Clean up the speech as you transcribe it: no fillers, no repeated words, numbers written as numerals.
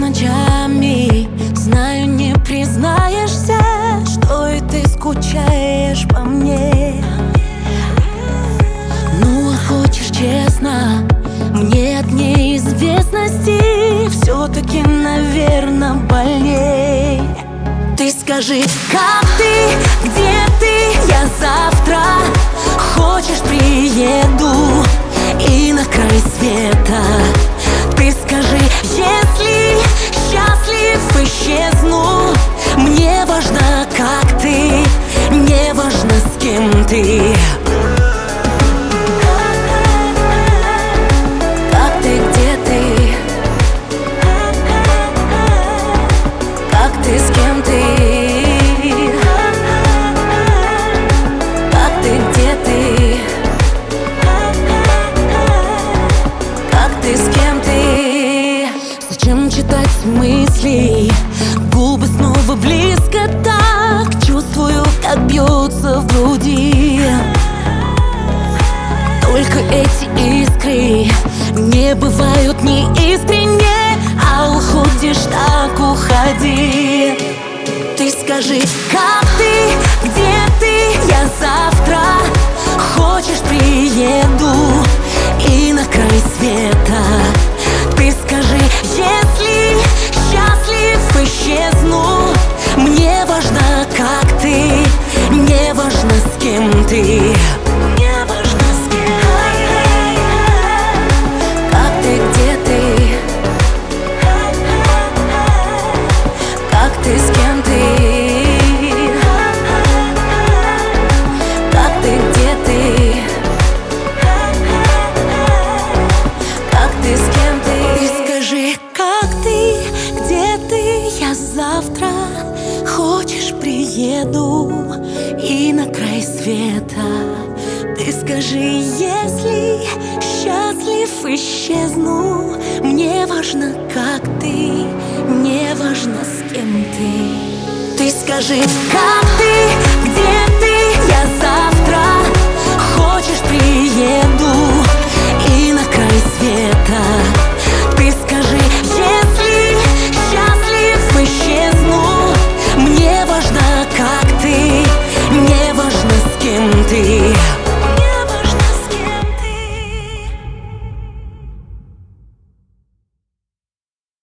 ночами. Знаю, не признаешься, что и ты скучаешь по мне. Ну, а хочешь честно, мне от неизвестности все-таки, наверное, больней. Ты скажи, как ты, где ты, я завтра. Хочешь, приеду и на край света. Ты скажи, если счастлив, исчезну. Мне важно, как ты, не важно, с кем ты. Как ты, где ты, как ты, с кем ты. Как ты, где ты, как ты, с кем ты. Зачем читать мысли? Губы снова близко так. Чувствую, как бьется в груди. Только эти искры не бывают неискренне. А уходишь, так уходи. Ты скажи, как ты, где ты, я завтра. Хочешь, приеду и на край света. Ты скажи, если счастлив, исчезну. Мне важно, как ты, не важно, с кем ты. Не важно, с кем. Как ты, где ты, как ты, с кем ты. Как ты, где ты, как ты, с кем ты. Ты скажи, как ты, где ты, я завтра. Хочешь, приеду и на край света. Ты скажи, если счастлив, исчезну. Мне важно, как ты, не важно, с кем ты. Ты скажи, как ты,